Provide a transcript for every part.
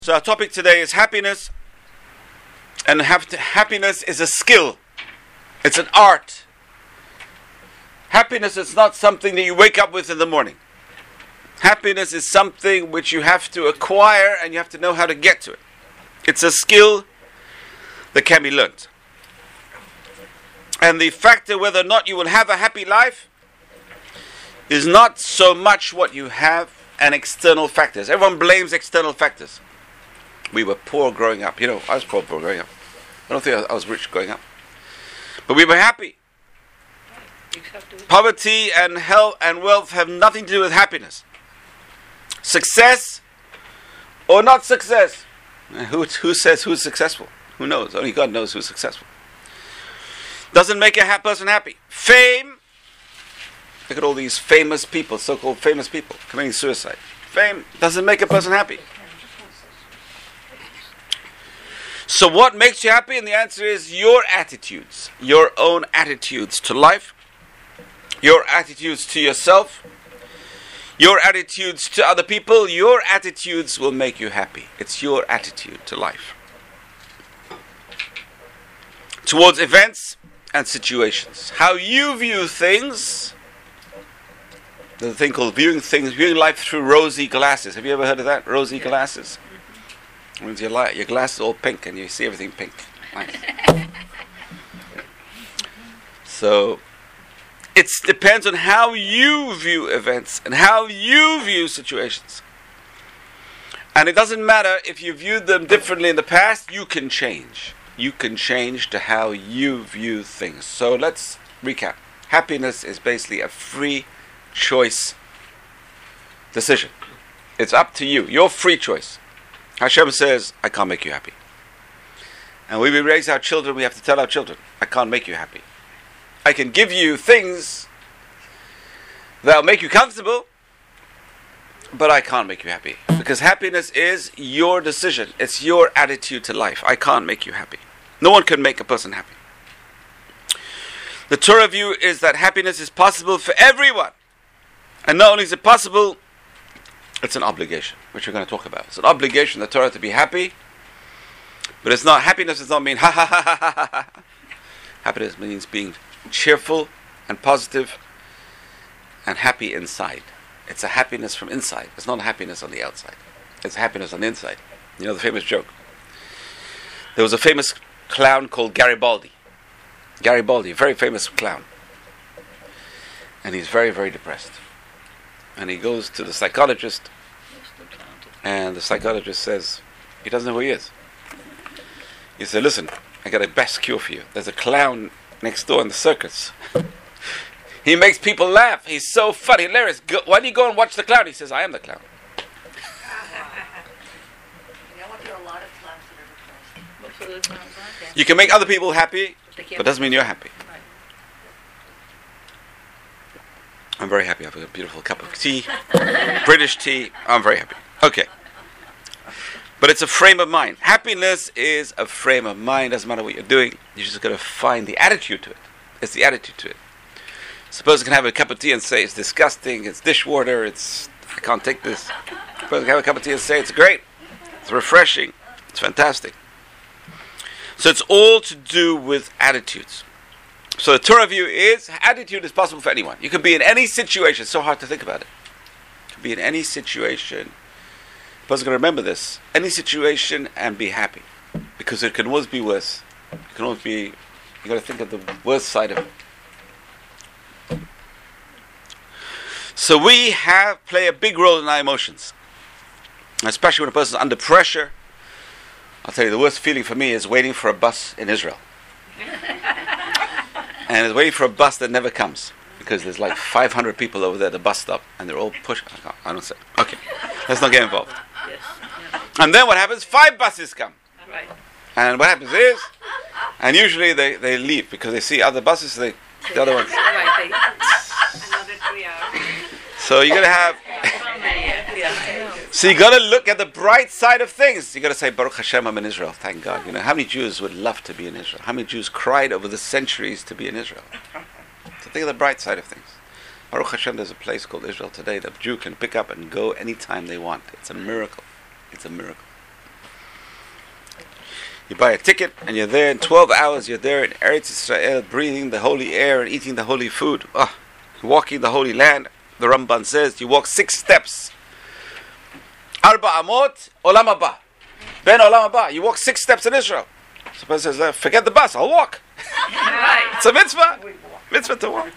So our topic today is happiness, and happiness is a skill. It's an art. Happiness is not something that you wake up with in the morning. Happiness is something which you have to acquire and you have to know how to get to it. It's a skill that can be learned. And the factor whether or not you will have a happy life is not so much what you have and external factors. Everyone blames external factors. We were poor growing up. I was poor growing up. I don't think I was rich growing up. But we were happy. Poverty and health and wealth have nothing to do with happiness. Success or not success. Who says who's successful? Who knows? Only God knows who's successful. Doesn't make a person happy. Fame. Look at all these famous people, so-called famous people, committing suicide. Fame doesn't make a person happy. So what makes you happy? And the answer is your attitudes. Your own attitudes to life. Your attitudes to yourself. Your attitudes to other people. Your attitudes will make you happy. It's your attitude to life. Towards events and situations. How you view things. There's a thing called viewing life through rosy glasses. Have you ever heard of that? Rosy glasses? It means your glass is all pink and you see everything pink. Nice. So, it depends on how you view events and how you view situations. And it doesn't matter if you viewed them differently in the past, you can change. You can change to how you view things. So let's recap. Happiness is basically a free choice decision. It's up to you. Your free choice. Hashem says, I can't make you happy. And when we raise our children, we have to tell our children, I can't make you happy. I can give you things that'll make you comfortable, but I can't make you happy. Because happiness is your decision. It's your attitude to life. I can't make you happy. No one can make a person happy. The Torah view is that happiness is possible for everyone. And not only is it possible, it's an obligation, which we're going to talk about. It's an obligation, the Torah, to be happy. But it's not, happiness does not mean ha ha ha ha ha ha. Happiness means being cheerful and positive and happy inside. It's a happiness from inside. It's not a happiness on the outside. It's happiness on the inside. You know the famous joke. There was a famous clown called Garibaldi. Garibaldi, a very famous clown. And he's very, very depressed. And he goes to the psychologist, and the psychologist says, he doesn't know who he is. He said, listen, I got a best cure for you. There's a clown next door in the circus. He makes people laugh. He's so funny, hilarious. Why don't you go and watch the clown? He says, I am the clown. You can make other people happy, but it doesn't mean you're happy. I'm very happy. I have a beautiful cup of tea, British tea. I'm very happy. Okay. But it's a frame of mind. Happiness is a frame of mind. Doesn't matter what you're doing. You're just going to find the attitude to it. It's the attitude to it. Suppose you can have a cup of tea and say it's disgusting, it's dishwater, I can't take this. Suppose you can have a cup of tea and say it's great, it's refreshing, it's fantastic. So it's all to do with attitudes. So the Torah view is, attitude is possible for anyone. You can be in any situation. It's so hard to think about it. You can be in any situation. The person's going to remember this. Any situation and be happy. Because it can always be worse. It can always be, you got to think of the worst side of it. So we play a big role in our emotions. Especially when a person's under pressure. I'll tell you, the worst feeling for me is waiting for a bus in Israel. And it's waiting for a bus that never comes. Because there's like 500 people over there at the bus stop. And they're all pushing. I don't say. Okay. Let's not get involved. And then what happens? 5 buses come. Right. And what happens is, and usually they leave because they see other buses, the other ones. Another 3 hours. So you got to have... So you got to look at the bright side of things. You got to say, Baruch Hashem, I'm in Israel. Thank God. How many Jews would love to be in Israel? How many Jews cried over the centuries to be in Israel? So think of the bright side of things. Baruch Hashem, there's a place called Israel today that a Jew can pick up and go anytime they want. It's a miracle. It's a miracle. You buy a ticket and you're there in 12 hours. You're there in Eretz Israel, breathing the holy air and eating the holy food. Walking the holy land. The Ramban says you walk 6 steps. Arba amot olam haba. Ben olam haba. You walk 6 steps in Israel. So the person says, forget the bus, I'll walk. Right. It's a mitzvah. Mitzvah to walk.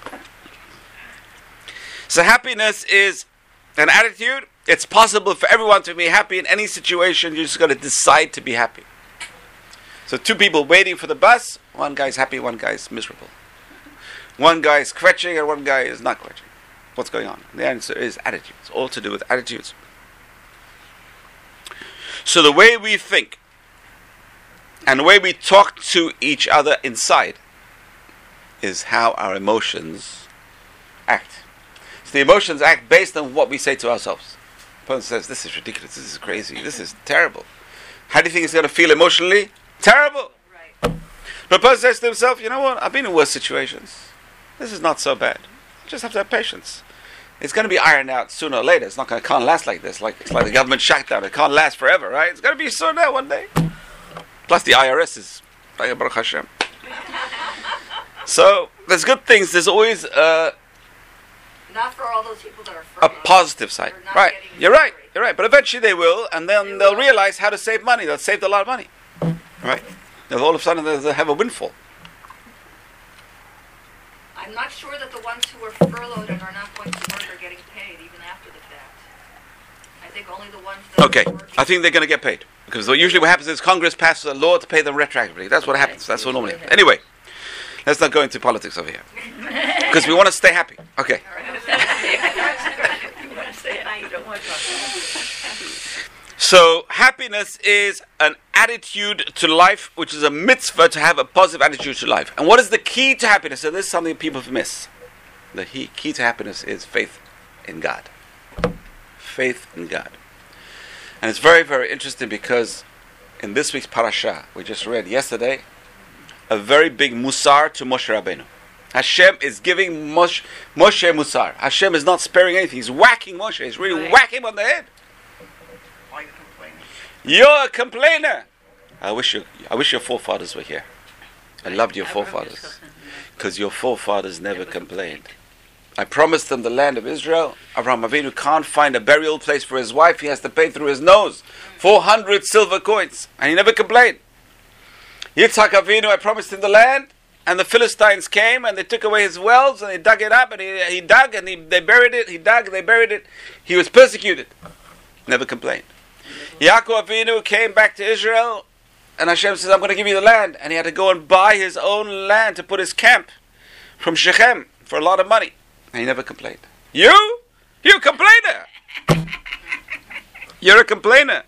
So happiness is an attitude. It's possible for everyone to be happy in any situation. You're just going to decide to be happy. So 2 people waiting for the bus. One guy's happy, one guy's miserable. One guy's kvetching and one guy is not kvetching. What's going on? The answer is attitude. It's all to do with attitudes. So the way we think and the way we talk to each other inside is how our emotions act. So the emotions act based on what we say to ourselves. The person says, this is ridiculous, this is crazy, this is terrible. How do you think he's going to feel emotionally? Terrible. Right. But the person says to himself, you know what, I've been in worse situations. This is not so bad. You just have to have patience. It's going to be ironed out sooner or later. It's not going to can't last like this. It's like the government shutdown. It can't last forever, right? It's going to be sorted out one day. Plus the IRS is Baruch Hashem. So there's good things. There's always Not for all those people that are a furloughed. positive side. They're not Right. getting You're right. salary. You're right. But eventually they will, and then They they'll will. realize how to save money. They'll save a lot of money. Right. And all of a sudden they'll have a windfall. I'm not sure that the ones who are furloughed and are not going to work are getting paid even after the fact. I think only the ones that Okay. are working. I think they're going to get paid. Because usually what happens is Congress passes a law to pay them retroactively. That's what happens. That's what normally happens. Anyway, let's not go into politics over here. Because we want to stay happy. Okay. You want to say it, you don't want to talk about it. So happiness is an attitude to life, which is a mitzvah to have a positive attitude to life. And what is the key to happiness? So this is something people miss. The key to happiness is faith in God. Faith in God. And it's very, very interesting because in this week's parasha, we just read yesterday, a very big musar to Moshe Rabbeinu. Hashem is giving Moshe musar. Hashem is not sparing anything. He's whacking Moshe. He's really whacking him on the head. Why are you complaining? You're a complainer. I wish your forefathers were here. I loved your forefathers. Because your forefathers never complained. I promised them the land of Israel. Avraham Avinu can't find a burial place for his wife. He has to pay through his nose. 400 silver coins. And he never complained. Yitzhak Avinu, I promised him the land. And the Philistines came and they took away his wells and they dug it up and he dug and they buried it. He dug, they buried it. He was persecuted. Never complained. Yaakov Avinu came back to Israel and Hashem says, I'm going to give you the land. And he had to go and buy his own land to put his camp from Shechem for a lot of money. And he never complained. You complainer! You're a complainer.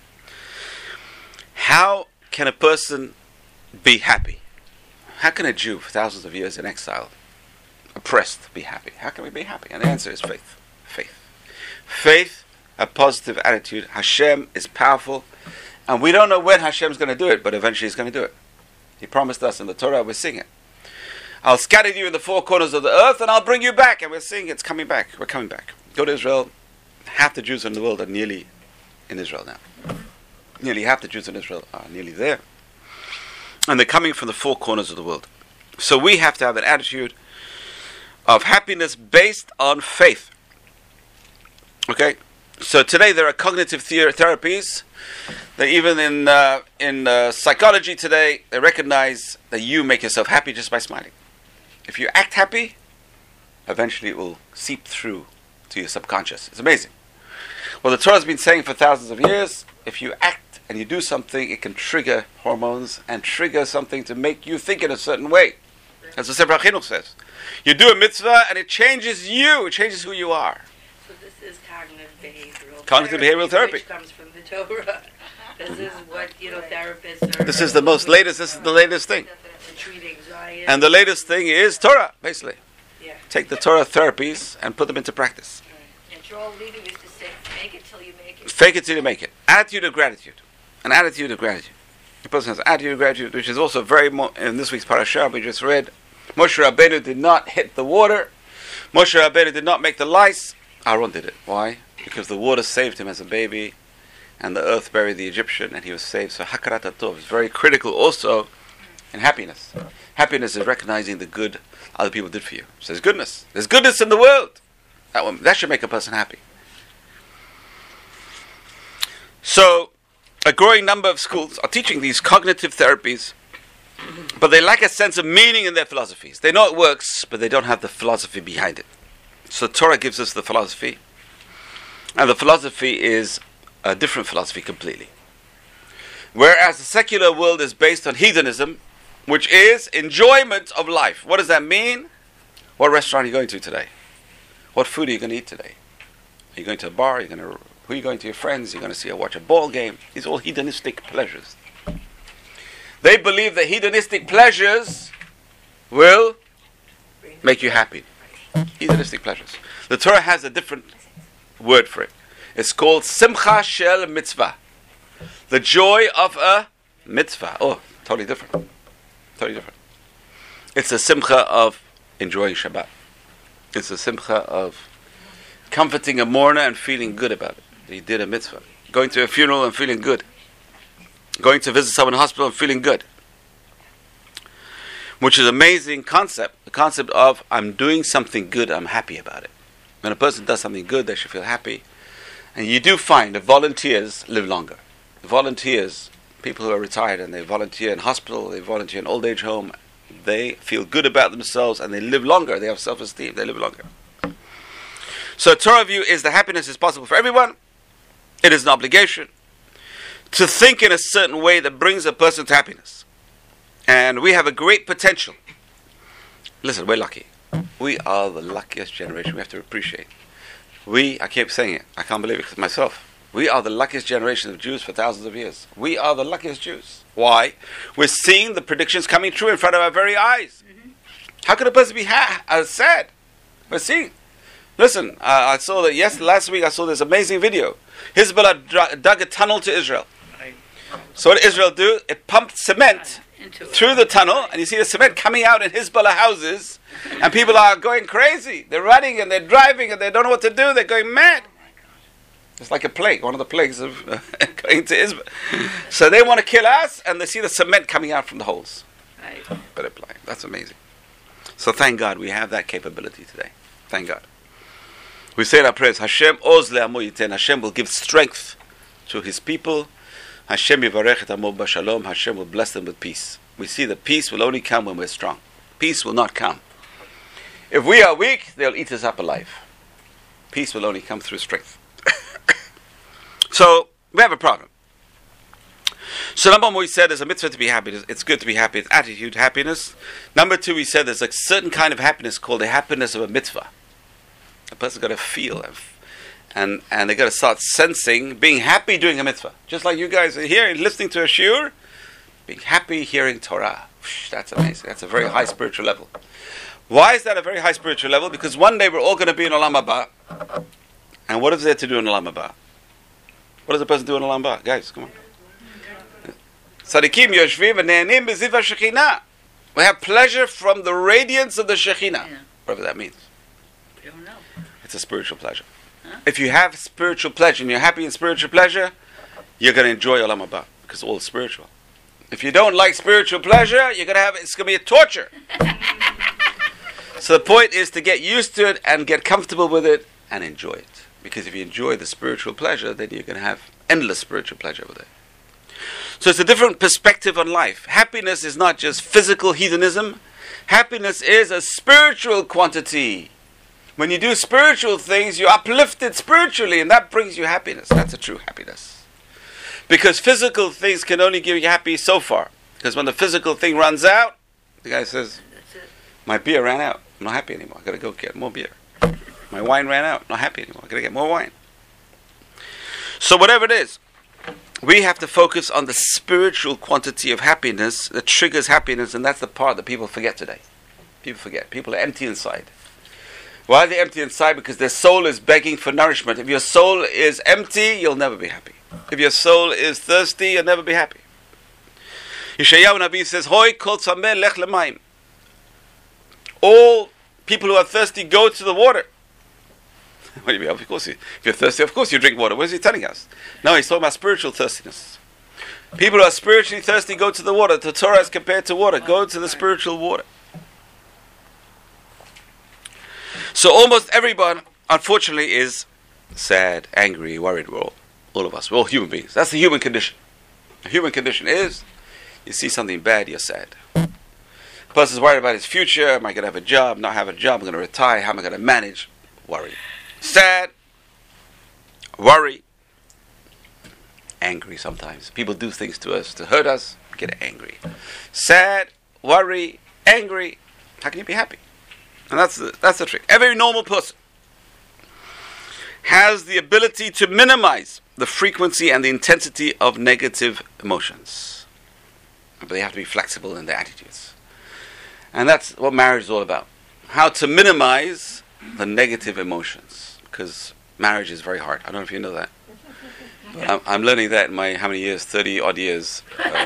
How can a person be happy? How can a Jew for thousands of years in exile, oppressed, be happy? How can we be happy? And the answer is faith. Faith. Faith, a positive attitude. Hashem is powerful. And we don't know when Hashem's going to do it, but eventually He's going to do it. He promised us in the Torah, we're seeing it. I'll scatter you in the 4 corners of the earth and I'll bring you back. And we're seeing it's coming back. We're coming back. Go to Israel. Half the Jews in the world are nearly in Israel now. Nearly half the Jews in Israel are nearly there. And they're coming from the 4 corners of the world. So we have to have an attitude of happiness based on faith. Okay? So today there are cognitive therapies that even in psychology today, they recognize that you make yourself happy just by smiling. If you act happy, eventually it will seep through to your subconscious. It's amazing. Well, the Torah has been saying for thousands of years, if you act and you do something, it can trigger hormones and trigger something to make you think in a certain way. As the Sefer HaChinuch says. You do a mitzvah and it changes you. It changes who you are. So this is cognitive behavioral Cognitive behavioral therapy. Which comes from the Torah. This is what, therapists are... This is the latest thing. To treat anxiety. And the latest thing is Torah, basically. Yeah. Take the Torah therapies and put them into practice. Right. And Joel Levy used to say, make it till you make it. Fake it till you make it. Attitude of gratitude. An attitude of gratitude. The person has attitude of gratitude, which is also very, in this week's parasha, we just read, Moshe Rabbeinu did not hit the water. Moshe Rabbeinu did not make the lice. Aaron did it. Why? Because the water saved him as a baby. and the earth buried the Egyptian, and he was saved. So hakarat hatov is very critical also in happiness. Happiness is recognizing the good other people did for you. So there's goodness. There's goodness in the world. That should make a person happy. So a growing number of schools are teaching these cognitive therapies, but they lack a sense of meaning in their philosophies. They know it works, but they don't have the philosophy behind it. So Torah gives us the philosophy, and the philosophy is a different philosophy completely. Whereas the secular world is based on hedonism, which is enjoyment of life. What does that mean? What restaurant are you going to today? What food are you going to eat today? Are you going to a bar? Who are you going to? Your friends? You're going to watch a ball game? These are all hedonistic pleasures. They believe that hedonistic pleasures will make you happy. Hedonistic pleasures. The Torah has a different word for it. It's called Simcha Shel Mitzvah. The joy of a mitzvah. Oh, totally different. Totally different. It's a simcha of enjoying Shabbat. It's a simcha of comforting a mourner and feeling good about it. He did a mitzvah. Going to a funeral and feeling good. Going to visit someone in hospital and feeling good. Which is an amazing concept. The concept of, I'm doing something good, I'm happy about it. When a person does something good, they should feel happy. And you do find that volunteers live longer. Volunteers, people who are retired and they volunteer in hospital, they volunteer in old age home, they feel good about themselves and they live longer. They have self-esteem, they live longer. So Torah view is that happiness is possible for everyone. It is an obligation to think in a certain way that brings a person to happiness. And we have a great potential. Listen, we're lucky. We are the luckiest generation. We have to appreciate. I keep saying it. I can't believe it myself. We are the luckiest generation of Jews for thousands of years. We are the luckiest Jews. Why? We're seeing the predictions coming true in front of our very eyes. Mm-hmm. How could a person be sad? We're seeing. Listen, I saw that last week I saw this amazing video. Hezbollah dug a tunnel to Israel. Right. So what did Israel do? It pumped cement through the tunnel, and you see the cement coming out in Hezbollah houses, and people are going crazy. They're running and they're driving and they don't know what to do. They're going mad. It's like a plague, one of the plagues of going to Israel. So they want to kill us, and they see the cement coming out from the holes. Right. That's amazing. So thank God we have that capability today. Thank God. We say in our prayers, Hashem oz le'amo yiten. Hashem will give strength to His people. Hashem yivarech et amo b'shalom. Hashem will bless them with peace. We see that peace will only come when we're strong. Peace will not come. If we are weak, they'll eat us up alive. Peace will only come through strength. So, we have a problem. So number one, we said there's a mitzvah to be happy. It's good to be happy. It's attitude, happiness. Number two, we said there's a certain kind of happiness called the happiness of a mitzvah. A person's got to feel and they got to start sensing being happy doing a mitzvah. Just like you guys are here listening to a shiur, being happy hearing Torah. That's amazing. That's a very high spiritual level. Why is that a very high spiritual level? Because one day we're all going to be in Olam Haba. And what is there to do in Olam Haba? What does a person do in Olam Haba? Guys, come on. Tzadikim yoshvim v'ne'anim b'ziv ha'shekhinah. We have pleasure from the radiance of the Shekhinah. Yeah. Whatever that means. We don't know. It's a spiritual pleasure. Huh? If you have spiritual pleasure and you're happy in spiritual pleasure, you're going to enjoy Olam Haba because it's all spiritual. If you don't like spiritual pleasure, it's going to be a torture. So the point is to get used to it and get comfortable with it and enjoy it. Because if you enjoy the spiritual pleasure, then you're going to have endless spiritual pleasure with it. So it's a different perspective on life. Happiness is not just physical hedonism. Happiness is a spiritual quantity. When you do spiritual things, you're uplifted spiritually, and that brings you happiness. That's a true happiness. Because physical things can only give you happy so far. Because when the physical thing runs out, the guy says, my beer ran out. I'm not happy anymore. I've got to go get more beer. My wine ran out. I'm not happy anymore. I've got to get more wine. So whatever it is, we have to focus on the spiritual quantity of happiness that triggers happiness, and that's the part that people forget today. People forget. People are empty inside. Why are they empty inside? Because their soul is begging for nourishment. If your soul is empty, you'll never be happy. If your soul is thirsty, you'll never be happy. Yeshayahu Nabi says, Hoi kol tzameh lech lemayim. All people who are thirsty go to the water. What do you mean? Of course, if you're thirsty, of course you drink water. What is he telling us? No, he's talking about spiritual thirstiness. People who are spiritually thirsty go to the water. The Torah is compared to water. Go to the spiritual water. So almost everyone, unfortunately, is sad, angry, worried. We're all of us. We're all human beings. That's the human condition. The human condition is, you see something bad, you're sad. The person's worried about his future. Am I going to have a job? Not have a job? I'm going to retire. How am I going to manage? Worry. Sad. Worry. Angry sometimes. People do things to us to hurt us. Get angry. Sad. Worry. Angry. How can you be happy? And that's the trick. Every normal person has the ability to minimize the frequency and the intensity of negative emotions. But they have to be flexible in their attitudes. And that's what marriage is all about. How to minimize the negative emotions. Because marriage is very hard. I don't know if you know that. But I'm learning that in my, how many years? 30 odd years.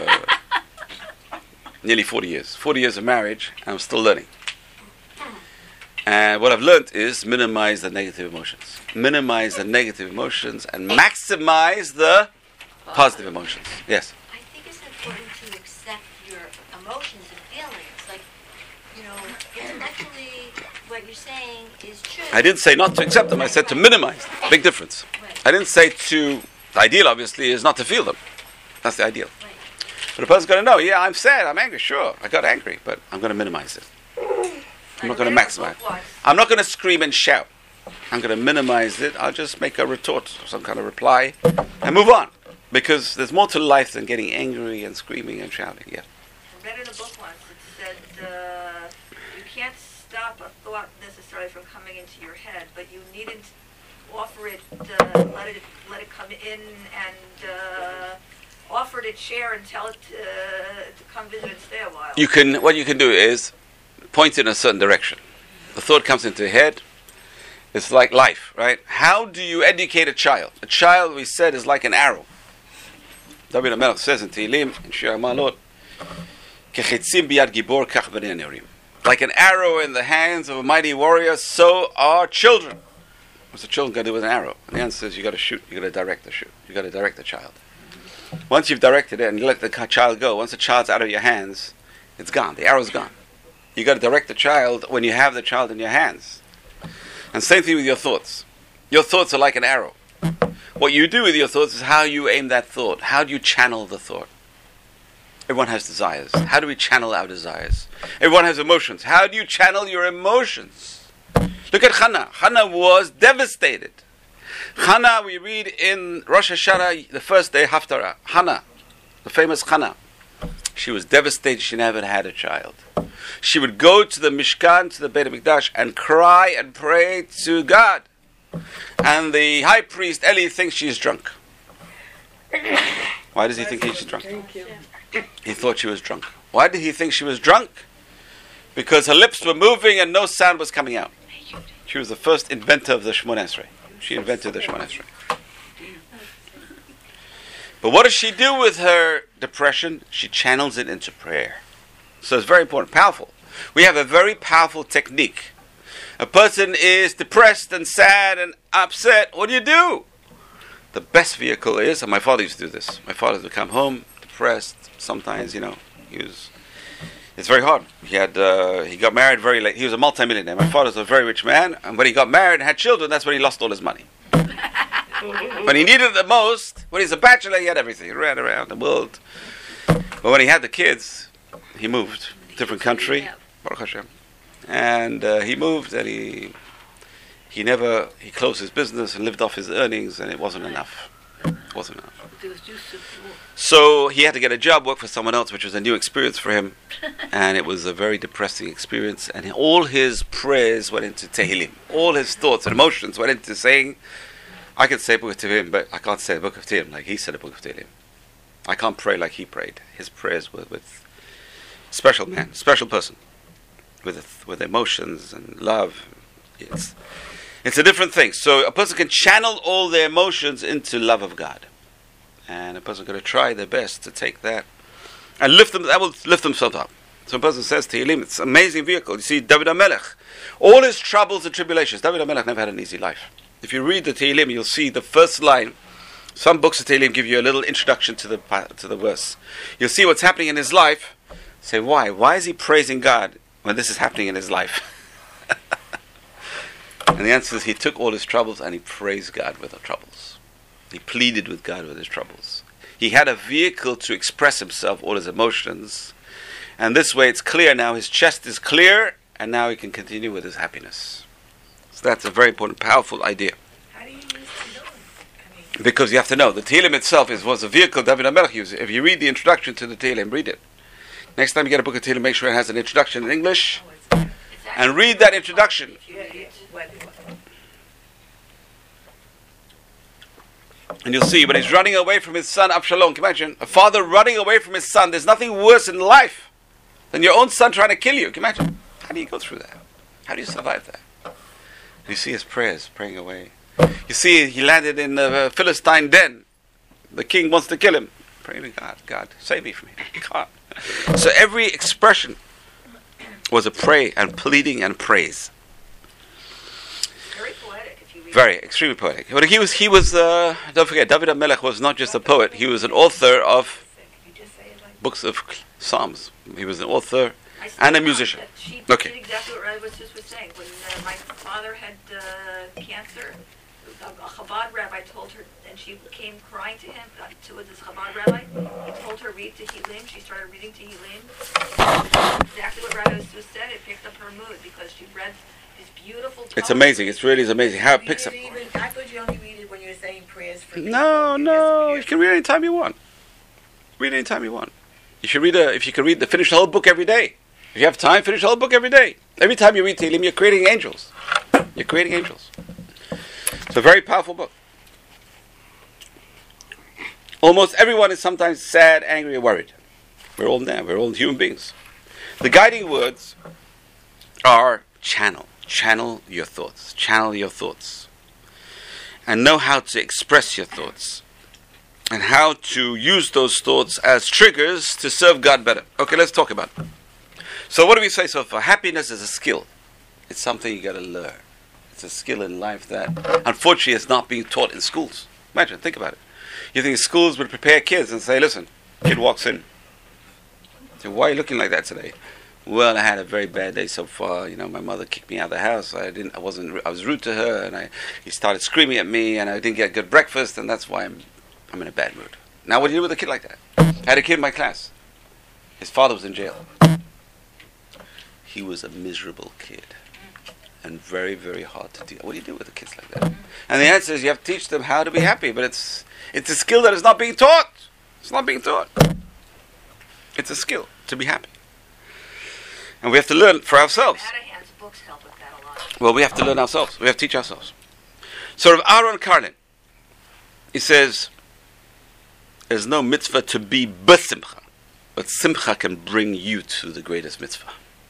Nearly 40 years. 40 years of marriage, and I'm still learning. And what I've learned is minimize the negative emotions. Minimize the negative emotions and maximize the positive emotions. Yes? I think it's important to accept your emotions and feelings. Like, intellectually, what you're saying is true. I didn't say not to accept them. I said to minimize them. Big difference. Right. I didn't say to... The ideal, obviously, is not to feel them. That's the ideal. Right. But a person's got to know, yeah, I'm sad, I'm angry, sure. I got angry, but I'm going to minimize it. I'm not going to maximize it. I'm not going to scream and shout. I'm going to minimize it. I'll just make a retort, some kind of reply, and move on. Because there's more to life than getting angry and screaming and shouting. Yeah. I read in a book once, it said you can't stop a thought necessarily from coming into your head, but you needn't offer it, let it come in and offer it its share and tell it to come visit and stay a while. What you can do is point it in a certain direction. The thought comes into your head. It's like life, right? How do you educate a child? A child, we said, is like an arrow. David HaMelech says in Tehillim, in Shir HaMa'alot, Kechitzim biyad gibor kach bnei nerim. Like an arrow in the hands of a mighty warrior, so are children. What's the children got to do with an arrow? And the answer is you got to shoot. You got to direct the shoot. You got to direct the child. Once you've directed it and you let the child go, once the child's out of your hands, it's gone. The arrow's gone. You got to direct the child when you have the child in your hands. And same thing with your thoughts. Your thoughts are like an arrow. What you do with your thoughts is how you aim that thought. How do you channel the thought? Everyone has desires. How do we channel our desires? Everyone has emotions. How do you channel your emotions? Look at Hannah. Hannah was devastated. Hannah, we read in Rosh Hashanah, the first day, Haftarah. Hannah, the famous Hannah. She was devastated. She never had a child. She would go to the Mishkan, to the Beit HaMikdash, and cry and pray to God. And the high priest, Eli, thinks she's drunk. Why does he think she's drunk? He thought she was drunk. Why did he think she was drunk? Because her lips were moving and no sound was coming out. She was the first inventor of the Shemona Esrei. She invented the Shemona Esrei. But what does she do with her depression? She channels it into prayer. So it's very important, powerful. We have a very powerful technique. A person is depressed and sad and upset. What do? The best vehicle is, and my father used to do this. My father would come home depressed. Sometimes, it's very hard. He got married very late. He was a multimillionaire. My father was a very rich man, and when he got married and had children, that's when he lost all his money. When he needed it the most, when he's a bachelor, he had everything. He ran around the world. But when he had the kids, he moved. Different country. Baruch Hashem. And he moved, and he closed his business and lived off his earnings, and it wasn't enough. It wasn't enough. So he had to get a job, work for someone else, which was a new experience for him. And it was a very depressing experience. And all his prayers went into Tehillim. All his thoughts and emotions went into saying, I could say a book of Tehillim, but I can't say a book of Tehillim like he said a book of Tehillim. I can't pray like he prayed. His prayers were with special man, special person, with emotions and love. It's a different thing. So a person can channel all their emotions into love of God. And a person going to try their best to take that and lift them. That will lift themselves up. So a person says Tehillim, it's an amazing vehicle. You see, David HaMelech, all his troubles and tribulations. David HaMelech never had an easy life. If you read the Tehillim, you'll see the first line. Some books of Tehillim give you a little introduction to the verse. You'll see what's happening in his life. Say, why? Why is he praising God when this is happening in his life? And the answer is he took all his troubles and he praised God with the troubles. He pleaded with God with his troubles. He had a vehicle to express himself, all his emotions. And this way it's clear now, his chest is clear, and now he can continue with his happiness. So that's a very important, powerful idea. How do you use Tehillim? Because you have to know, the Tehillim itself was a vehicle David HaMelech used. If you read the introduction to the Tehillim, read it. Next time you get a book of Tehillim, make sure it has an introduction in English, and read that introduction. And you'll see, when he's running away from his son Absalom, can you imagine? A father running away from his son. There's nothing worse in life than your own son trying to kill you. Can you imagine? How do you go through that? How do you survive that? And you see his prayers, praying away. You see, he landed in the Philistine den. The king wants to kill him. Praying to God, God, save me from here. God. So every expression was a pray and pleading and praise. Very poetic, if you read. Very, extremely poetic. But he was. Don't forget, David HaMelech was not just a poet. He was an author of books of Psalms. He was an author and a musician. She Okay. did exactly what I was saying. When my father had cancer, a Chabad rabbi told her, and she came crying to him, to this Chabad rabbi. He told her, read Tehillim. She started reading Tehillim. Exactly what Rabbi was said. It picked up her mood because she read this beautiful. It's amazing. It really is amazing how it picks up. I thought you only read it when you're saying prayers for people. No. You can read anytime you want. Read anytime you want. You should read if you can finish the whole book every day. If you have time, finish the whole book every day. Every time you read Tehillim, you're creating angels. You're creating angels. It's a very powerful book. Almost everyone is sometimes sad, angry, or worried. We're all there. We're all human beings. The guiding words are channel. Channel your thoughts. Channel your thoughts. And know how to express your thoughts. And how to use those thoughts as triggers to serve God better. Okay, let's talk about it. So what do we say so far? Happiness is a skill. It's something you got to learn. It's a skill in life that, unfortunately, is not being taught in schools. Imagine, think about it. You think schools would prepare kids and say, listen, kid walks in. So why are you looking like that today? Well, I had a very bad day so far. You know, my mother kicked me out of the house. I was rude to her, and he started screaming at me, and I didn't get good breakfast, and that's why I'm in a bad mood. Now, what do you do with a kid like that? I had a kid in my class. His father was in jail. He was a miserable kid. And very, very hard to deal. What do you do with the kids like that? And the answer is you have to teach them how to be happy, but it's a skill that is not being taught. It's not being taught. It's a skill to be happy. And we have to learn for ourselves. Adahan's books help with that a lot. Well, we have to learn ourselves. We have to teach ourselves. So Rav Aaron Karlin, he says, there's no mitzvah to be b'simcha, but simcha can bring you to the greatest mitzvah.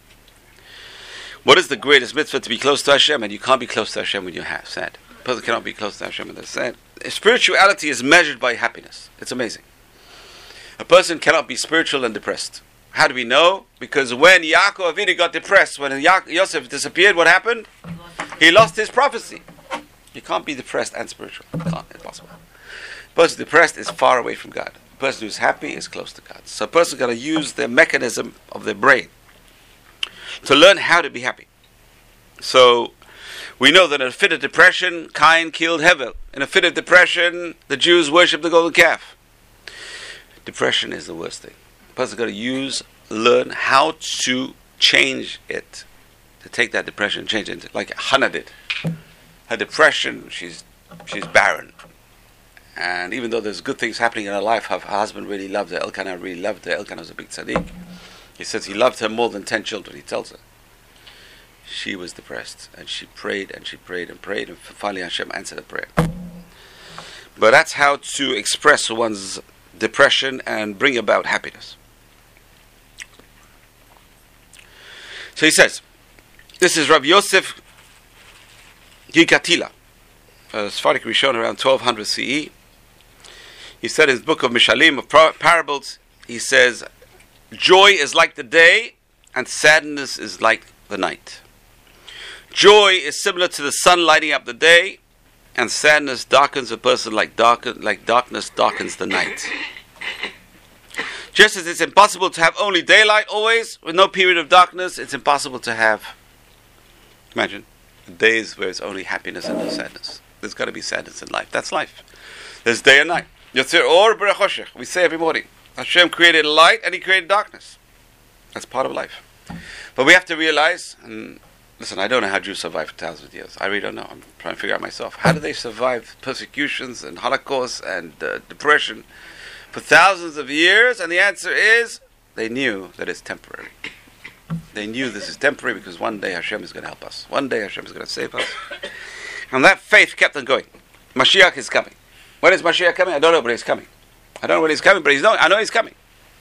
What is the greatest mitzvah? To be close to Hashem, and you can't be close to Hashem when you're sad. A person cannot be close to Hashem when they're sad. Spirituality is measured by happiness. It's amazing. A person cannot be spiritual and depressed. How do we know? Because when Yaakov Avinu got depressed, when Yosef disappeared, what happened? He lost his prophecy. You can't be depressed and spiritual. You can't. It's impossible. A person depressed is far away from God. A person who's happy is close to God. So a person's got to use the mechanism of their brain to learn how to be happy. So we know that in a fit of depression, Cain killed Hevel. In a fit of depression, the Jews worshipped the golden calf. Depression is the worst thing. A person's got to learn how to change it, to take that depression and change it, like Hannah did. Her depression, she's barren. And even though there's good things happening in her life, her husband really loved her, Elkanah really loved her, Elkanah was a big tzaddik. He says he loved her more than 10 children, he tells her. She was depressed, and she prayed, and she prayed, and prayed, and finally Hashem answered her prayer. But that's how to express one's depression and bring about happiness. So he says, this is Rabbi Yosef Gikatila, a Sephardic Rishon around 1200 CE. He said in his book of Mishalim, of parables, he says, joy is like the day, and sadness is like the night. Joy is similar to the sun lighting up the day, and sadness darkens a person like darkness darkens the night. Just as it's impossible to have only daylight always, with no period of darkness, it's impossible to have, imagine, days where it's only happiness and no sadness. There's got to be sadness in life. That's life. There's day and night. Yotzir or b'ra choshech. We say every morning, Hashem created light and He created darkness. That's part of life. But we have to realize, and listen, I don't know how Jews survived for thousands of years. I really don't know. I'm trying to figure out myself. How do they survive persecutions and Holocaust and depression for thousands of years? And the answer is, they knew that it's temporary. They knew this is temporary because one day Hashem is going to help us. One day Hashem is going to save us. And that faith kept on going. Mashiach is coming. When is Mashiach coming? I don't know, but He's coming. I don't know when He's coming, but I know He's coming.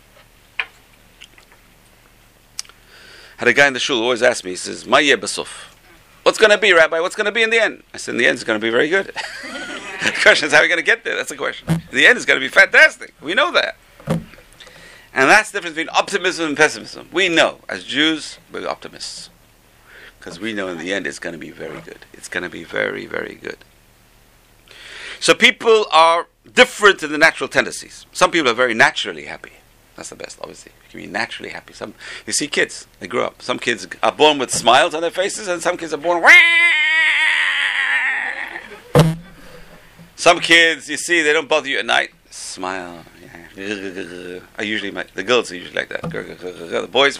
Had a guy in the shul who always asked me, he says, Ma yeh basuf? What's going to be, Rabbi? What's going to be in the end? I said, in the end, it's going to be very good. The question is, how are we going to get there? That's the question. In the end, it's going to be fantastic. We know that. And that's the difference between optimism and pessimism. We know, as Jews, we're optimists. Because we know in the end, it's going to be very good. It's going to be very, very good. So people are different in the natural tendencies. Some people are very naturally happy. That's the best, obviously. You can be naturally happy. You see kids, they grow up. Some kids are born with smiles on their faces, and some kids are born... Some kids, you see, they don't bother you at night. Smile. The girls are usually like that. The boys...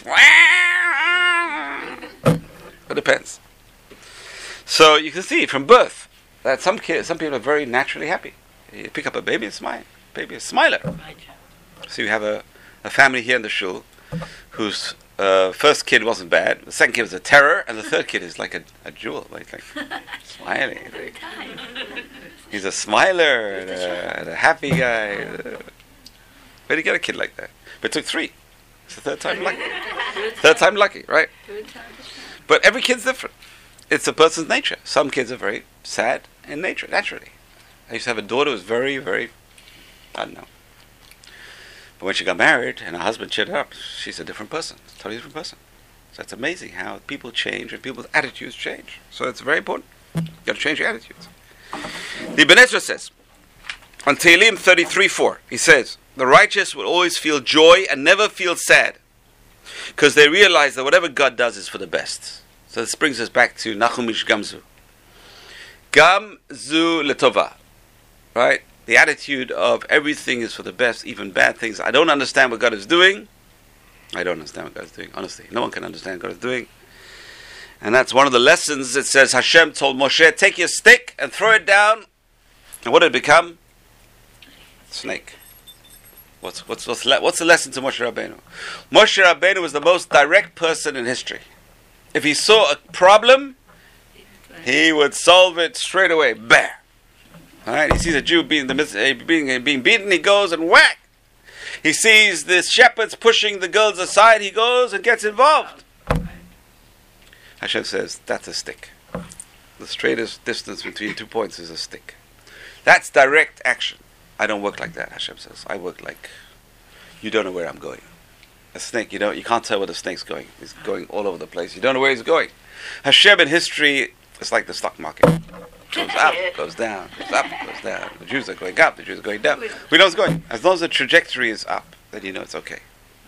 It depends. So you can see from birth that some people are very naturally happy. You pick up a baby and smile. Baby is a smiler. So you have a family here in the shul whose first kid wasn't bad, the second kid was a terror, and the third kid is like a jewel, like smiling. He's a smiler and a happy guy. Where do you get a kid like that? But it took 3. It's the third time lucky. Third time lucky, right? But every kid's different. It's a person's nature. Some kids are very sad in nature, naturally. I used to have a daughter who was very, very, I don't know. But when she got married and her husband cheered her up, she's a different person. A totally different person. So it's amazing how people change and people's attitudes change. So it's very important. You've got to change your attitudes. The Ibn Ezra says, on Tehillim 33:4, he says, the righteous will always feel joy and never feel sad, because they realize that whatever God does is for the best. So this brings us back to Nachumish Gamzu. Gamzu letova. Right? The attitude of everything is for the best, even bad things. I don't understand what God is doing. I don't understand what God is doing. Honestly, no one can understand what God is doing. And that's one of the lessons. It says Hashem told Moshe, take your stick and throw it down. And what did it become? Snake. What's the lesson to Moshe Rabbeinu? Moshe Rabbeinu was the most direct person in history. If he saw a problem, he would solve it straight away. Bam! All right. He sees a Jew being beaten. He goes and whack. He sees the shepherds pushing the girls aside. He goes and gets involved. Hashem says, that's a stick. The straightest distance between 2 points is a stick. That's direct action. I don't work like that, Hashem says. I work like, you don't know where I'm going. A snake, you can't tell where the snake's going. He's going all over the place. You don't know where he's going. Hashem in history is like the stock market. Goes up, goes down, goes up, goes down. The Jews are going up, the Jews are going down. We know it's going. As long as the trajectory is up, then you know it's okay.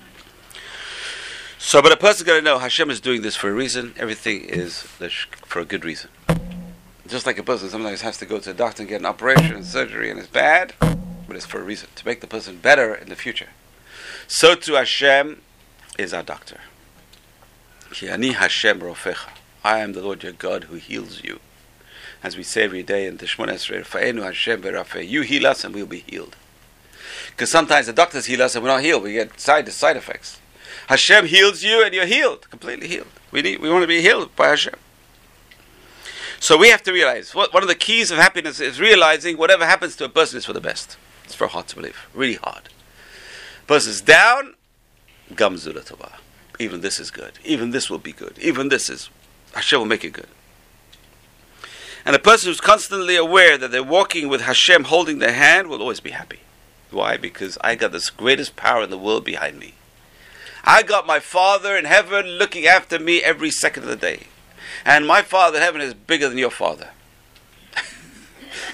So, but a person's got to know Hashem is doing this for a reason. Everything is for a good reason. Just like a person sometimes has to go to a doctor and get an operation and surgery, and it's bad, but it's for a reason, to make the person better in the future. So too Hashem is our doctor. Ki ani Hashem rofecha. I am the Lord your God who heals you. As we say every day in the Shemona Esrei, Fa'enu Hashem berafeh. You heal us and we'll be healed. Because sometimes the doctors heal us and we're not healed. We get side effects. Hashem heals you and you're healed, completely healed. We want to be healed by Hashem. So we have to realize, one of the keys of happiness is realizing whatever happens to a person is for the best. It's very hard to believe, really hard. Person's down, gamzu letova. Even this is good. Even this will be good. Even this is, Hashem will make it good. And a person who's constantly aware that they're walking with Hashem holding their hand will always be happy. Why? Because I got this greatest power in the world behind me. I got my Father in heaven looking after me every second of the day. And my Father in heaven is bigger than your Father.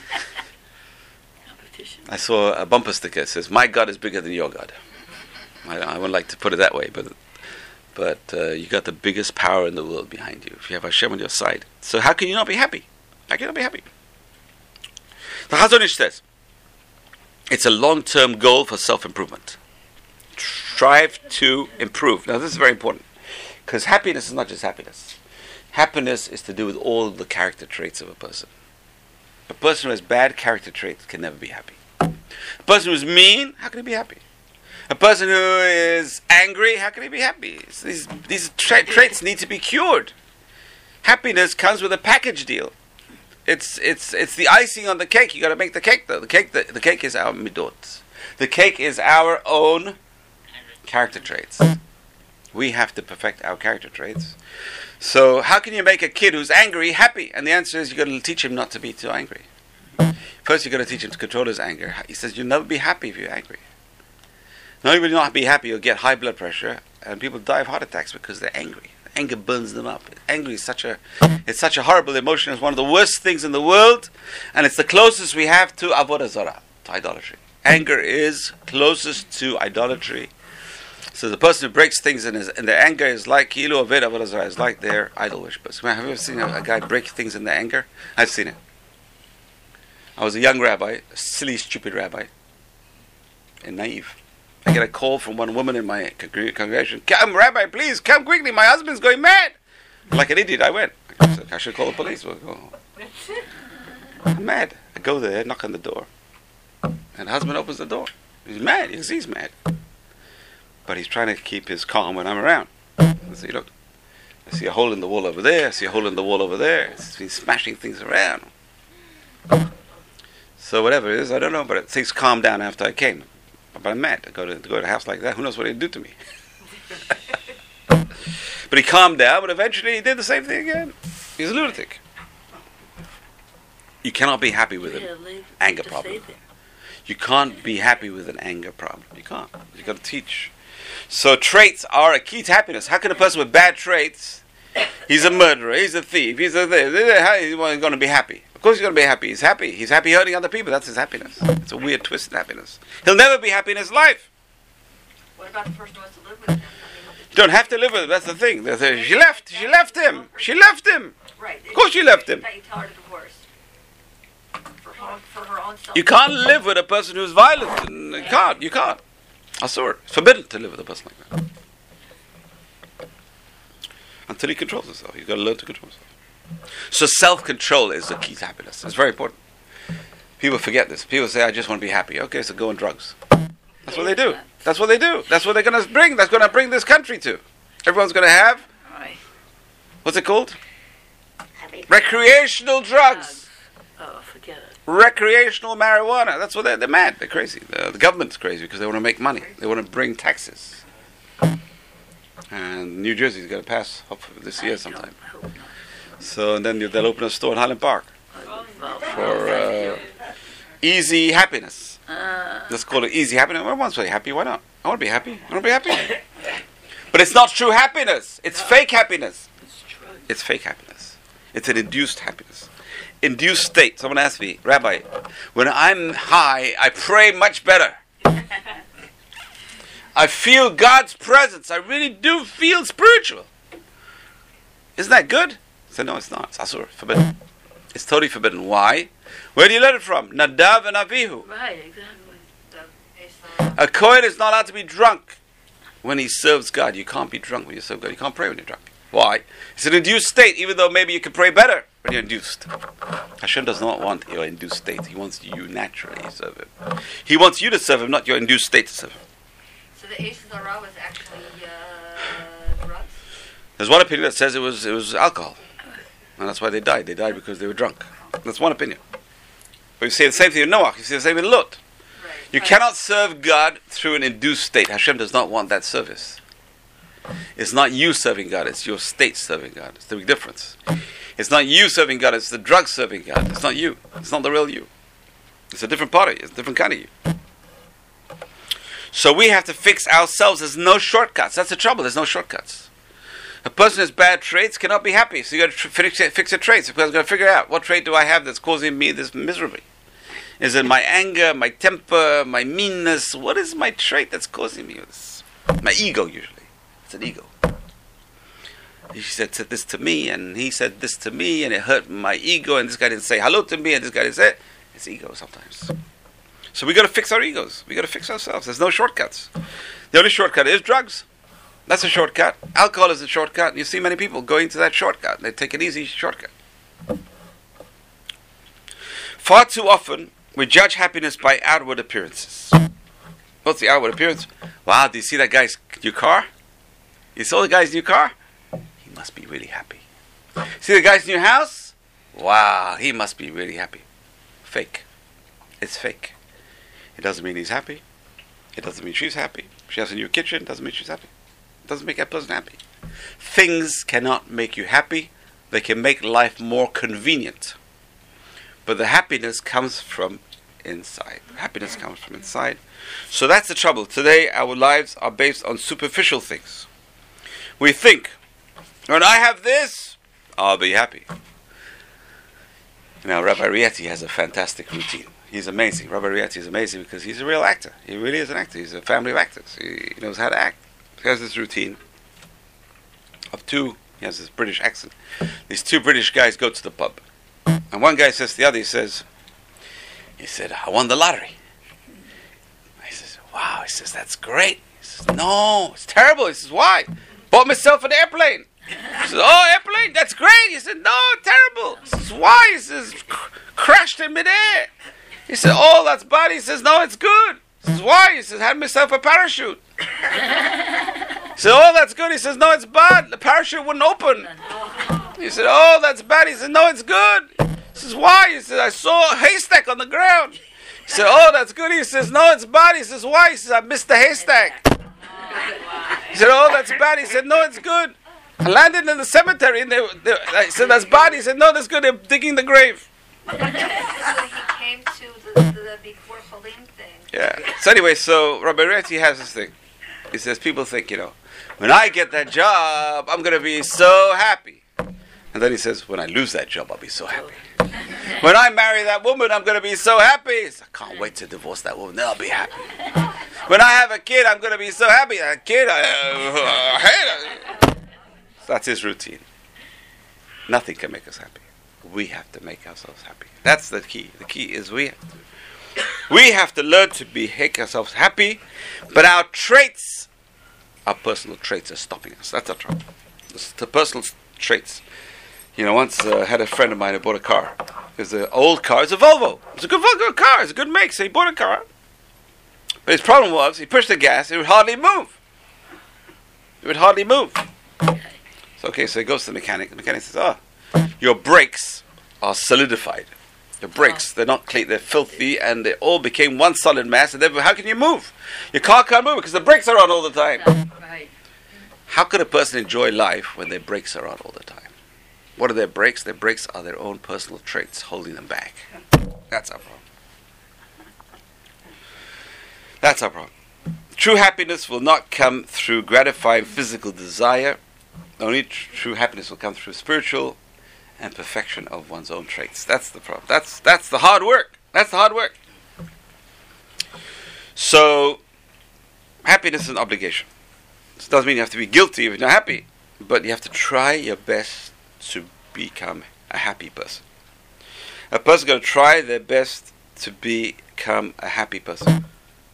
I saw a bumper sticker that says, "My God is bigger than your God." I wouldn't like to put it that way, but you got the biggest power in the world behind you. If you have Hashem on your side, so how can you not be happy? How can you not be happy? The Chazon Ish says, it's a long-term goal for self-improvement. Strive to improve. Now, this is very important, because happiness is not just happiness. Happiness is to do with all the character traits of a person. A person who has bad character traits can never be happy. A person who is mean, how can he be happy? A person who is angry, how can he be happy? These traits need to be cured. Happiness comes with a package deal. It's the icing on the cake. You got to make the cake, though. The cake is our midot. The cake is our own character traits. We have to perfect our character traits. So how can you make a kid who's angry happy? And the answer is, you got to teach him not to be too angry. First, you got to teach him to control his anger. He says, you'll never be happy if you're angry. Not only will you not be happy, you'll get high blood pressure, and people die of heart attacks because they're angry. Anger burns them up. Anger is such a horrible emotion. It's one of the worst things in the world, and it's the closest we have to avodah zarah, to idolatry. Anger is closest to idolatry. So the person who breaks things in their anger is like Kilu Aved Avodah Zarah, is like their idol worshippers. Have you ever seen a guy break things in their anger? I've seen it. I was a young rabbi, a silly, stupid rabbi, and naive. I get a call from one woman in my congregation. "Come, Rabbi, please, come quickly. My husband's going mad." Like an idiot, I went. I said, I should call the police. I'm mad. I go there, knock on the door. And the husband opens the door. He's mad. He's mad. But he's trying to keep his calm when I'm around. I see, look, I see a hole in the wall over there. I see a hole in the wall over there. He's smashing things around. So whatever it is, I don't know, but things calmed down after I came. But I'm mad. I go to a house like that. Who knows what he'd do to me? But he calmed down, but eventually he did the same thing again. He's a lunatic. You cannot be happy with an anger problem. You can't be happy with an anger problem. You can't. You've got to teach. So traits are a key to happiness. How can a person with bad traits, he's a murderer, he's a thief, how is he going to be happy? Of course he's going to be happy. He's happy. He's happy hurting other people. That's his happiness. It's a weird twist in happiness. He'll never be happy in his life. What about the person who wants to live with him? You don't have to live with him. That's the thing. She left him. She left him. Right. Of course she left him. That you tell her to divorce. For her own self. You can't live with a person who's violent. You can't. Asur. It's forbidden to live with a person like that. Until he controls himself. You've got to learn to control himself. So self-control is the key to happiness. It's very important. People forget this. People say, I just want to be happy. Okay, so go on drugs. That's what they do. That's what they do. That's what they're going to bring. That's going to bring this country to. Everyone's going to have, what's it called? Recreational drugs. Oh, forget it. Recreational marijuana. That's what they're mad. They're crazy. The government's crazy because they want to make money. They want to bring taxes. And New Jersey's going to pass, hopefully this year sometime. So and then they'll open a store in Highland Park for easy happiness. Let's call it easy happiness. I want to be happy. Why not? I want to be happy. I want to be happy. But it's not true happiness. It's fake happiness. It's fake happiness. It's an induced happiness. Induced state. Someone asked me, Rabbi, when I'm high, I pray much better. I feel God's presence. I really do feel spiritual. Isn't that good? I said, no, it's not. It's asur, forbidden. It's totally forbidden. Why? Where do you learn it from? Nadav and Avihu. Right, exactly. A Kohen is not allowed to be drunk when he serves God. You can't be drunk when you serve God. You can't pray when you're drunk. Why? It's an induced state, even though maybe you can pray better when you're induced. Hashem does not want your induced state. He wants you naturally to serve Him. He wants you to serve Him, not your induced state to serve Him. So the Eish Zara was actually drugs? There's one opinion that says it was alcohol. And that's why they died. They died because they were drunk. That's one opinion. But you see the same thing in Noach. You see the same in Lot. Right. You cannot serve God through an induced state. Hashem does not want that service. It's not you serving God. It's your state serving God. It's the big difference. It's not you serving God. It's the drug serving God. It's not you. It's not the real you. It's a different party. It's a different kind of you. So we have to fix ourselves. There's no shortcuts. That's the trouble. There's no shortcuts. A person who has bad traits cannot be happy. So you got to fix your traits. Because you've got to figure out what trait do I have that's causing me this misery. Is it my anger, my temper, my meanness? What is my trait that's causing me this? My ego, usually. It's an ego. He said this to me, and he said this to me, and it hurt my ego, and this guy didn't say hello to me, and this guy didn't say... It's ego sometimes. So we got to fix our egos. We got to fix ourselves. There's no shortcuts. The only shortcut is drugs. That's a shortcut. Alcohol is a shortcut. You see many people going to that shortcut. They take an easy shortcut. Far too often, we judge happiness by outward appearances. What's the outward appearance? Wow, do you see that guy's new car? You saw the guy's new car? He must be really happy. See the guy's new house? Wow, he must be really happy. Fake. It's fake. It doesn't mean he's happy. It doesn't mean she's happy. She has a new kitchen. It doesn't mean she's happy. It doesn't make that person happy. Things cannot make you happy. They can make life more convenient. But the happiness comes from inside. Happiness comes from inside. So that's the trouble. Today our lives are based on superficial things. We think, when I have this, I'll be happy. Now, Rabbi Rieti has a fantastic routine. He's amazing. Rabbi Rieti is amazing because he's a real actor. He really is an actor. He's a family of actors. He knows how to act. He has this routine of two. He has this British accent. These two British guys go to the pub. And one guy says to the other, he said, I won the lottery. He says, wow. He says, that's great. He says, no, it's terrible. He says, why? Bought myself an airplane. He says, oh, airplane, that's great. He said, no, terrible. He says, why? He says, crashed in midair. He said, oh, that's bad. He says, no, it's good. He says, why? He says, had myself a parachute. He said, oh, that's good. He says, no, it's bad. The parachute wouldn't open. He said, oh, that's bad. He said, no, it's good. He says, why? He said, I saw a haystack on the ground. He said, oh, that's good. He says, no, it's bad. He says, why? He says, I missed the haystack. He said, oh, that's bad. He said, no, it's good. I landed in the cemetery, and I said, that's bad. He said, no, that's good. They're digging the grave. So he came to the before Halim thing. Yeah. So anyway, so Rabbi Rieti has this thing. He says, people think, when I get that job, I'm going to be so happy. And then he says, when I lose that job, I'll be so happy. When I marry that woman, I'm going to be so happy. He says, I can't wait to divorce that woman. Then I'll be happy. When I have a kid, I'm going to be so happy. That kid, I hate it. So that's his routine. Nothing can make us happy. We have to make ourselves happy. That's the key. The key is we have to learn to make ourselves happy, but our traits, our personal traits are stopping us. That's our trouble. The personal traits. Once had a friend of mine who bought a car. It's an old car. It's a Volvo. It's a good car. It's a good make. So he bought a car. But his problem was, he pushed the gas, it would hardly move. So he goes to the mechanic. The mechanic says, your brakes are solidified. Your brakes, they're not clean, they're filthy, and they all became one solid mass, and therefore, how can you move? Your car can't move because the brakes are on all the time. Right. How could a person enjoy life when their brakes are on all the time? What are their brakes? Their brakes are their own personal traits holding them back. That's our problem. True happiness will not come through gratifying physical desire. Only true happiness will come through spiritual and perfection of one's own traits. That's the problem. That's the hard work. So, happiness is an obligation. This doesn't mean you have to be guilty if you're not happy, but you have to try your best to become a happy person. A person's going to try their best to become a happy person.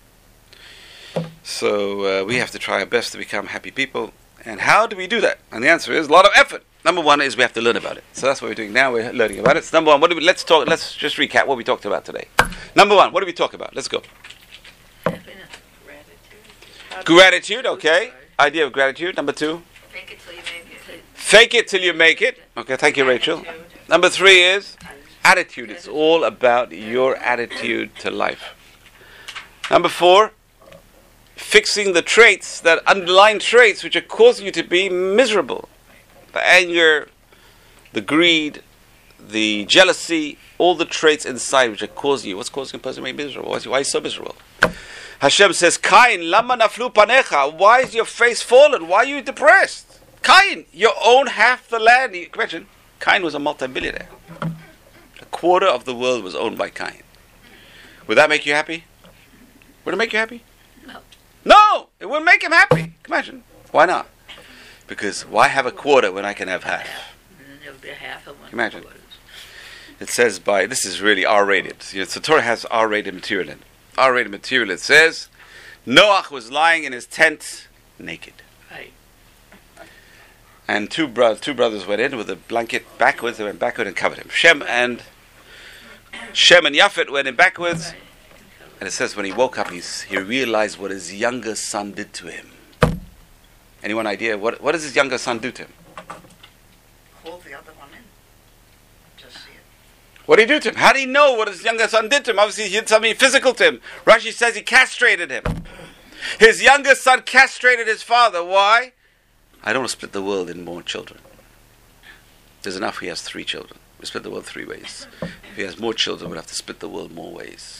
So we have to try our best to become happy people. And how do we do that? And the answer is a lot of effort. Number one is we have to learn about it. So that's what we're doing now. We're learning about it. So number one, let's just recap what we talked about today. Number one, what did we talk about? Let's go. Gratitude, okay. Idea of gratitude. Number two. Fake it till you make it. Fake it till you make it. Okay, thank you, Rachel. Number three is attitude. It's all about your attitude to life. Number four, fixing the traits, that underlying traits which are causing you to be miserable. The anger, the greed, the jealousy, all the traits inside which are causing you. What's causing a person to be miserable? Why are you so miserable? Hashem says, Cain, lama naflu panecha. Why is your face fallen? Why are you depressed? Cain, you own half the land. Imagine, Cain was a multi-billionaire. A quarter of the world was owned by Cain. Would that make you happy? Would it make you happy? No. No! It wouldn't make him happy. Imagine. Why not? Because why have a quarter when I can have half? And there would be a half of one. Imagine. It says this is really R-rated. So Torah has R-rated material in it. R-rated material, it says, Noach was lying in his tent naked. Right. And two brothers went in with a blanket backwards. They went backward and covered him. Shem and Yafet went in backwards. Right. And it says when he woke up, he realized what his younger son did to him. Anyone idea? What does his younger son do to him? Call the other one in. Just see it. What did he do to him? How did he know what his younger son did to him? Obviously, he did something physical to him. Rashi says he castrated him. His younger son castrated his father. Why? I don't want to split the world in more children. There's enough. He has 3 children. We split the world 3 ways. If he has more children, we'll have to split the world more ways.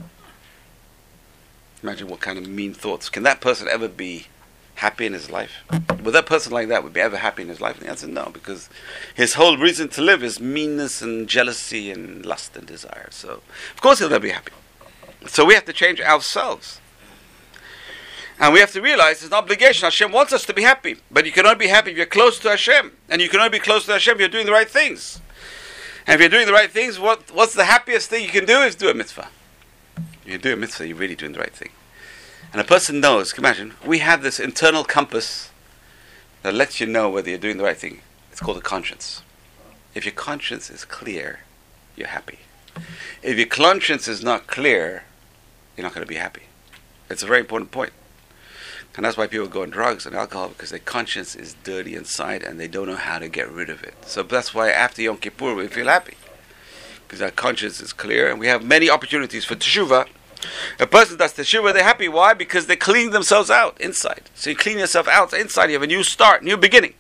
Imagine what kind of mean thoughts. Can that person ever be happy in his life? Would that person like that be ever happy in his life? And the answer is no, because his whole reason to live is meanness and jealousy and lust and desire. So, of course he'll never be happy. So we have to change ourselves. And we have to realize it's an obligation. Hashem wants us to be happy. But you can only be happy if you're close to Hashem. And you can only be close to Hashem if you're doing the right things. And if you're doing the right things, what's the happiest thing you can do is do a mitzvah. You do a mitzvah, you're really doing the right thing. And a person knows, can you imagine, we have this internal compass that lets you know whether you're doing the right thing. It's called a conscience. If your conscience is clear, you're happy. If your conscience is not clear, you're not going to be happy. It's a very important point. And that's why people go on drugs and alcohol, because their conscience is dirty inside and they don't know how to get rid of it. So that's why after Yom Kippur we feel happy, because our conscience is clear and we have many opportunities for teshuvah. A person does teshuvah, they're happy. Why? Because they clean themselves out inside. So you clean yourself out inside, you have a new start, new beginning.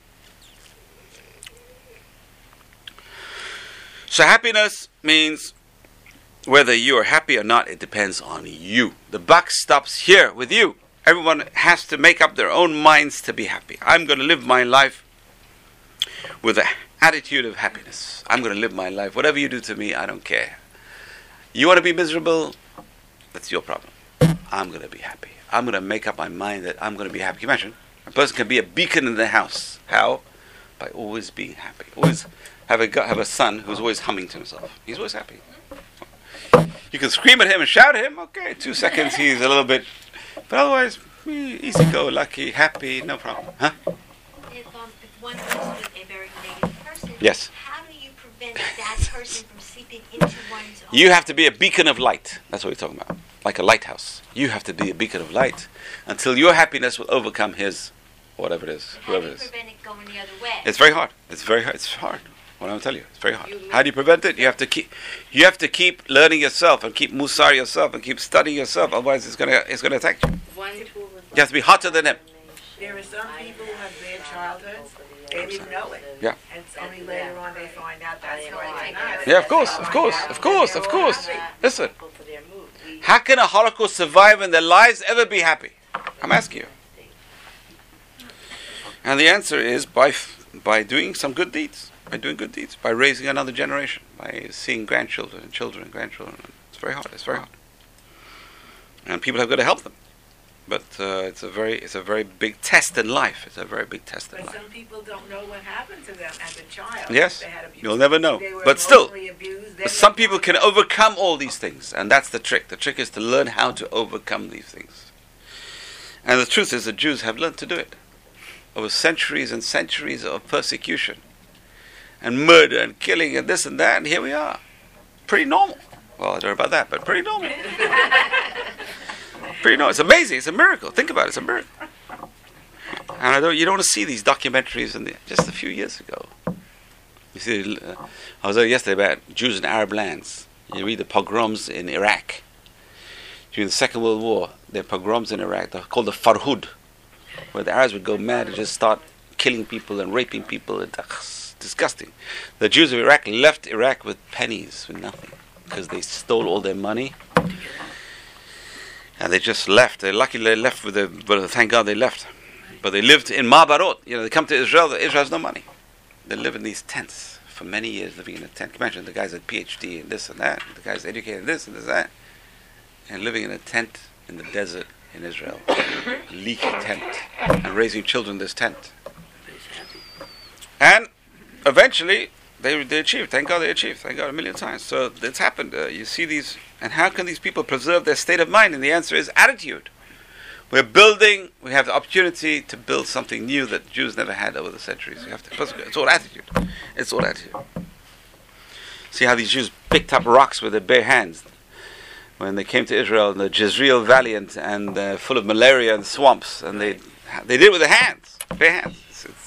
So happiness means whether you are happy or not, it depends on you. The buck stops here with you. Everyone has to make up their own minds to be happy. I'm going to live my life with an attitude of happiness. I'm going to live my life. Whatever you do to me, I don't care. You want to be miserable? That's your problem. I'm going to be happy. I'm going to make up my mind that I'm going to be happy. Can you imagine? A person can be a beacon in the house. How? By always being happy. Always have a son who's always humming to himself. He's always happy. You can scream at him and shout at him. Okay, 2 seconds he's a little bit... But otherwise, easy go, lucky, happy, no problem. Huh? If one is with a very negative person, Yes. how do you prevent that person from seeping into one's own? You have to be a beacon of light. That's what we're talking about. Like a lighthouse. You have to be a beacon of light until your happiness will overcome his, whatever it is, How do whoever you it is. prevent it going the other way? It's very hard. It's very hard. It's hard. What I'm telling you, it's very hard. How do you prevent it? You have to keep learning yourself and keep musar yourself and keep studying yourself. Otherwise, it's gonna attack you. You have to be hotter than him. There are some people who have bad childhoods, they didn't know it. Yeah. And it's only later on they find out that's why they're not. Yeah, of course. Listen, how can a Holocaust survivor in their lives ever be happy? I'm asking you. And the answer is by doing some good deeds. By doing good deeds. By raising another generation. By seeing grandchildren and children and grandchildren. It's very hard. And people have got to help them. But it's a very big test in life. But some people don't know what happened to them as a child. Yes, They had abuse. you'll never know. They were But still, emotionally abused. some people can overcome all these things. And that's the trick. The trick is to learn how to overcome these things. And the truth is the Jews have learned to do it. Over centuries and centuries of persecution. And murder and killing and this and that. And here we are. Pretty normal. Well, I don't know about that, but pretty normal. It's amazing. It's a miracle. Think about it. It's a miracle. And you don't want to see these documentaries just a few years ago. You see, I was there yesterday about Jews in Arab lands. You read the pogroms in Iraq. During the Second World War, there are pogroms in Iraq. They're called the Farhud, where the Arabs would go mad and just start killing people and raping people. It's disgusting. The Jews of Iraq left Iraq with pennies, with nothing, because they stole all their money. And they just left. They're lucky they left but thank God they left. But they lived in Ma'barot. They come to Israel. Israel has no money. They live in these tents for many years, living in a tent. Imagine the guy's a PhD and this and that. The guy's educated in this and this and that. and living in a tent in the desert in Israel, a leaky tent, and raising children in this tent. And eventually, they achieved. Thank God they achieved. Thank God a million times. So it's happened. You see these, and how can these people preserve their state of mind? And the answer is attitude. We have the opportunity to build something new that Jews never had over the centuries. It's all attitude. It's all attitude. See how these Jews picked up rocks with their bare hands when they came to Israel in the Jezreel Valley and full of malaria and swamps, and they did it with their hands, bare hands.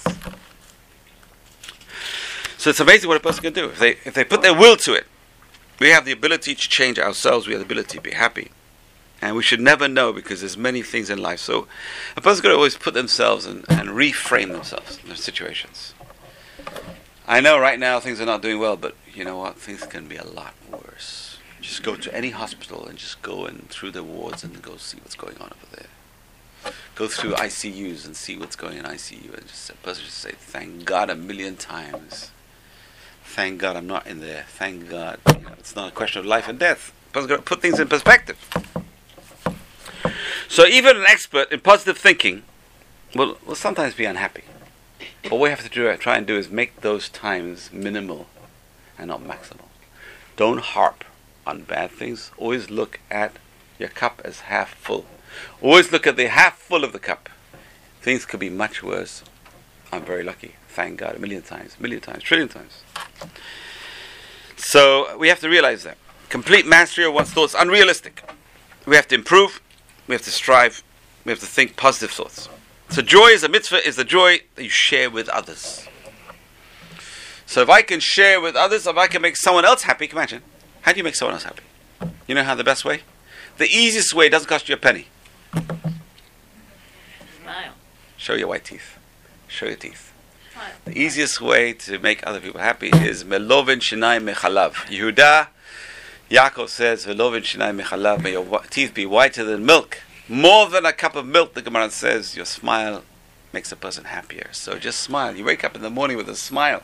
So it's amazing what a person can do if they put their will to it. We have the ability to change ourselves. We have the ability to be happy, and we should never know because there's many things in life. So a person's got to always put themselves and reframe themselves in their situations. I know right now things are not doing well, but you know what? Things can be a lot worse. Just go to any hospital and just go in through the wards and go see what's going on over there. Go through ICUs and see what's going on in ICU, and just a person just say, "Thank God" a million times. Thank God I'm not in there. Thank God. It's not a question of life and death. A person's got to put things in perspective. So even an expert in positive thinking will sometimes be unhappy. What we have to try and do is make those times minimal and not maximal. Don't harp on bad things. Always look at your cup as half full. Always look at the half full of the cup. Things could be much worse. I'm very lucky. Thank God a million times, trillion times. So we have to realize that. Complete mastery of one's thoughts is unrealistic. We have to improve. We have to strive. We have to think positive thoughts. So joy is a mitzvah, is the joy that you share with others. So if I can share with others, if I can make someone else happy, can you imagine? How do you make someone else happy? You know how the best way? The easiest way doesn't cost you a penny. Smile. Show your white teeth. Show your teeth. Smile. The easiest way to make other people happy is melovin shinai mechalav. Yehuda, Yaakov says, melovin shinai mechalav, may your teeth be whiter than milk. More than a cup of milk, the Gemara says, your smile makes a person happier. So just smile. You wake up in the morning with a smile.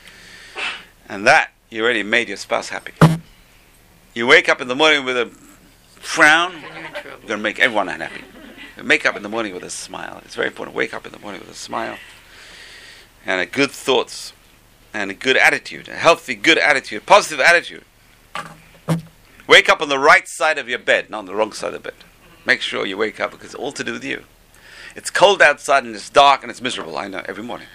And that, you already made your spouse happy. You wake up in the morning with a frown, you're going to make everyone unhappy. Wake up in the morning with a smile. It's very important. Wake up in the morning with a smile. And a good thoughts. And a good attitude. A healthy, good attitude. Positive attitude. Wake up on the right side of your bed, not on the wrong side of the bed. Make sure you wake up because it's all to do with you. It's cold outside and it's dark and it's miserable. I know, every morning.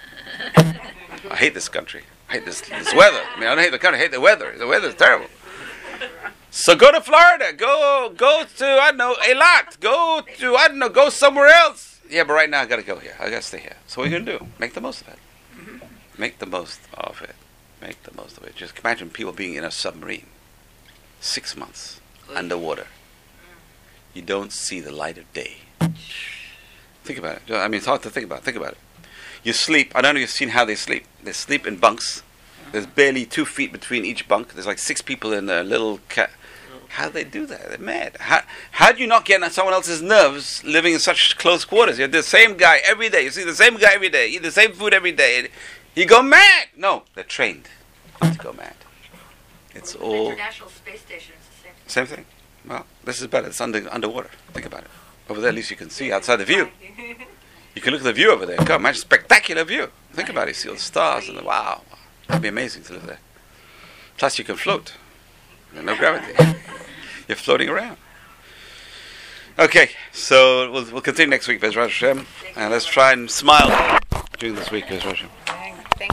I hate this country. I hate this weather. I don't hate the country, I hate the weather. The weather is terrible. So go to Florida. Go to, I don't know, Eilat. Go somewhere else. Yeah, but right now I got to go here. I got to stay here. So what are you going to do? Make the most of it. Make the most of it. Make the most of it. Just imagine people being in a submarine. 6 months underwater. You don't see the light of day. Think about it. I mean, it's hard to think about. Think about it. You sleep. I don't know if you've seen how they sleep. They sleep in bunks. There's barely 2 feet between each bunk. There's like 6 people in a little How do they do that? They're mad. How do you not get on someone else's nerves living in such close quarters? You're the same guy every day. You see the same guy every day. Eat the same food every day. You go mad. No, they're trained not to go mad. It's all... International Space Station is the same. Same thing. Well, this is better. It's underwater. Think about it. Over there, at least you can see outside the view. You can look at the view over there. God, imagine spectacular view. Think about it. You see all the stars and wow. That'd be amazing to live there. Plus, you can float. There's no gravity. You're floating around. Okay, so we'll continue next week, Bezrat Hashem. And let's try and smile during this week, Bezrat Hashem.